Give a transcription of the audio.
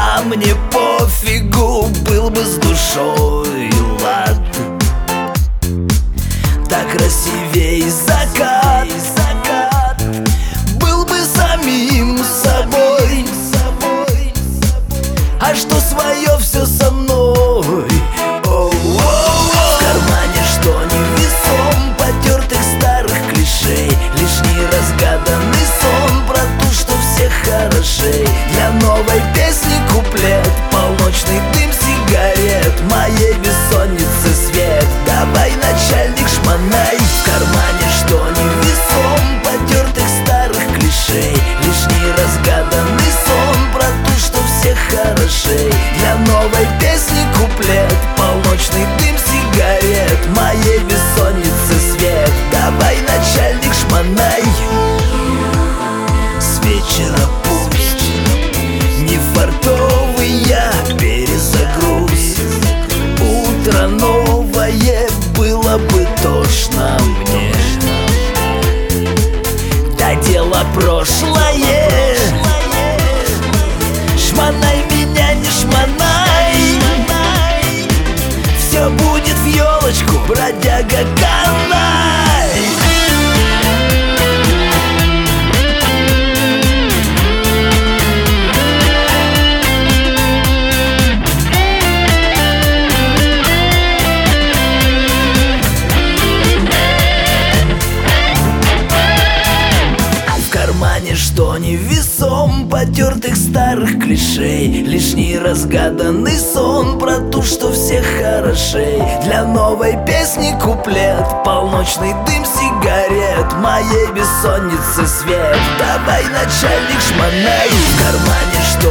А мне пофигу, был бы с душой лад. Так красивей закат, был бы самим собой. А что свое все со мной. В кармане что невесом потертых старых клишей, лишний разгаданный сон про то, что все хорошей. Для новой песни куплет, полночный дым сигарет, моей бессонницы свет. Давай, начальник, шмонай. В кармане что невесом потертых старых клишей, лишний разгаданный сон про то, что все хорошей. Для новой песни куплет, полночный дым сигарет, моей бессонницы свет. Давай, начальник, шмонай. С вечера пусть не фартовый я перезагруз. Утро новое, было бы тошно мне. Да дело прошлое, шмонай меня, не шмонай. Все будет в елочку, бродяга, канай. Что невесом потертых старых клишей, лишний разгаданный сон про то, что все хорошей. Для новой песни куплет, полночный дым сигарет, моей бессонницы свет. Давай, начальник, шмонай. В кармане что